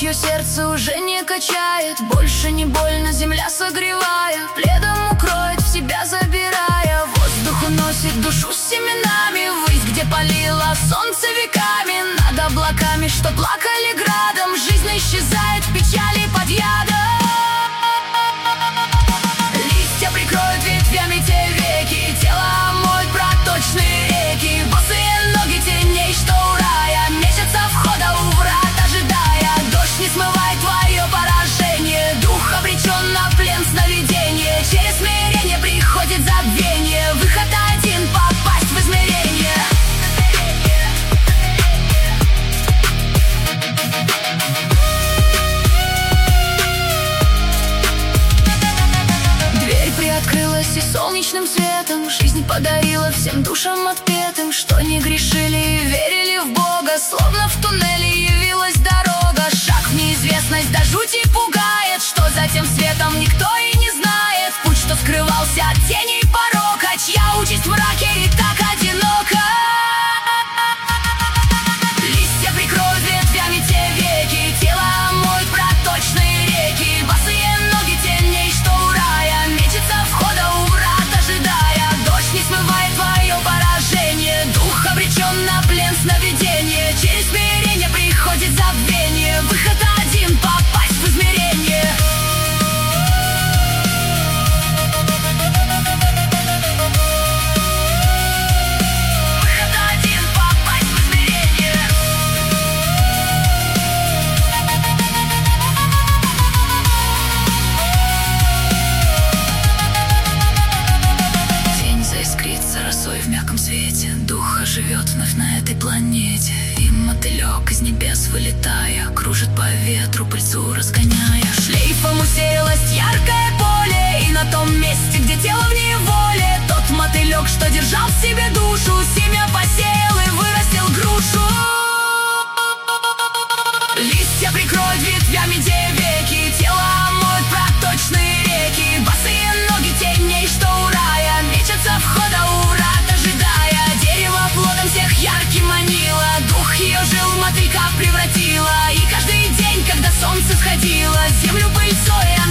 Ночью сердце уже не качает, больше не больно, земля согревая, пледом укроет, в себя забирая. Воздух уносит душу с семенами ввысь, где палило солнце веками. Над облаками, что плакали градом, жизнь исчезает в печали под ядом. Листья прикроют ветвями те веки, тело омоют проточные реки. Босые ноги теней, что у рая, мечется входа у врат, ожидая. Дождь не смывает твое поражение, дух обречен на плен сновидения. Через смирение приходит забвение, выход один — попасть в измерение. Дверь приоткрылась, и солнечным светом жизнь подарила всем душам отпетым, что не грешили и верили в Бога. Словно в туннеле явилась дорога, шаг в неизвестность до жути пугает. Что за тем светом, никто и не знает. Путь, что скрывался от теней порока, чья участь в мраке и так одинока. Листья прикроют ветвями те веки, тело омоют проточные реки. Босые ноги теней, что у рая, мечется входа у врат, ожидая. Дождь не смывает твое поражение, дух обречен на плен сновидения. Через смирение приходит забвение, выход один — попасть в измерение. Выход один — попасть в измерение. Тень заискрится росой в мягком свете, дух оживет вновь на этой планете. И мотылек из небес вылетая, кружит по ветру, пыльцу разгоняя. Шлейфом усеялось яркое поле, и на том месте, где тело в неволе, тот мотылек, что держал в себе душу, семя посеял и вырастил грушу. Листья прикроют ветвями те веки, тело омоют проточные реки. Босые ноги теней, что у рая, мечется входа у врат, ожидая. Дерево плодом всех ярким манило, дух ее жил в мотылька превратила. И каждый день, когда солнце сходило, землю пыльцой